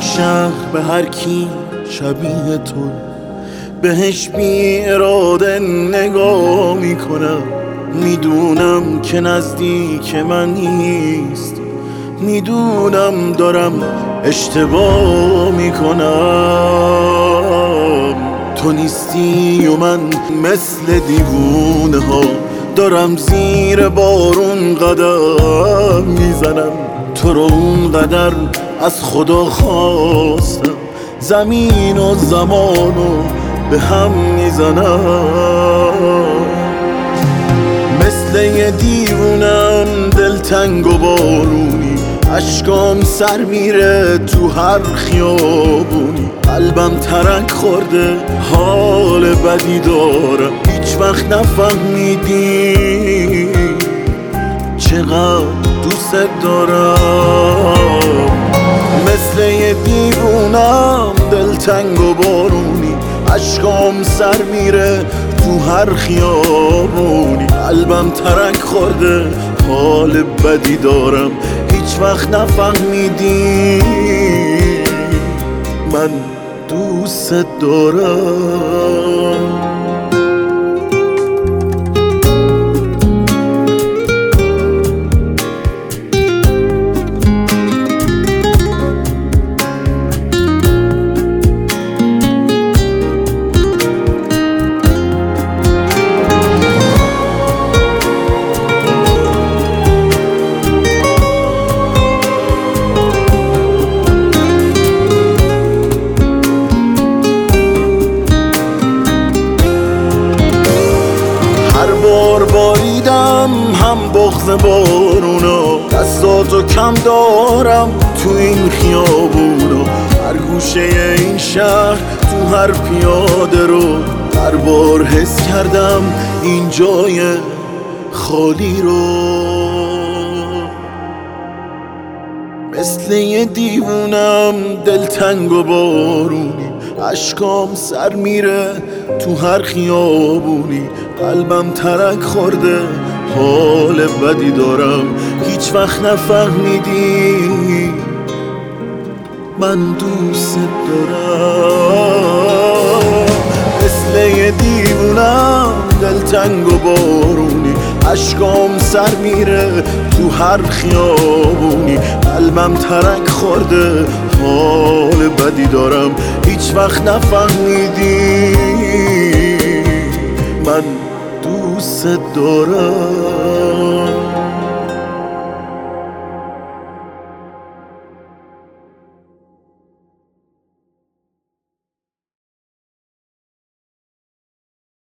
این شهر به هر کی شبیه تو بهش بی اراده نگاه میکنم. میدونم که نزدیک من نیست، میدونم دارم اشتباه میکنم. تو نیستی و من مثل دیوونه ها دارم زیر بارون قدم میزنم. تو رو اونقدر از خدا خواستم زمین و زمانو به هم میزنم. مثل یه دیوونم دلتنگ و بارونی، اشکام سر میره تو هر خیابونی. قلبم ترک خورده حال بدی دارم، هیچ وقت نفهمیدی چقدر دوست دارم. مثل یه دیوونم دلتنگ و بارونی، اشکام سر میره تو هر خیابونی. قلبم ترک خورده حال بدی دارم، هیچ وقت نفهمیدی من دوست دارم. باریدم هم بغض بارونا، دستاتو کم دارم تو این خیابونا. هر گوشه این شهر تو هر پیاده رو هر بار حس کردم این جای خالی رو. مثل یه دیوونم دلتنگ و بارونی، اشکام سر میره تو هر خیابونی. قلبم ترک خورده حال بدی دارم، هیچ وقت نفهمیدی من دوست دارم. مثل یه دیوونم دلتنگ و بارونی، اشکام سر میره تو هر خیابونی. قلبم ترک خورده حال بدی دارم، هیچ وقت نفهمیدی من دوست دارم.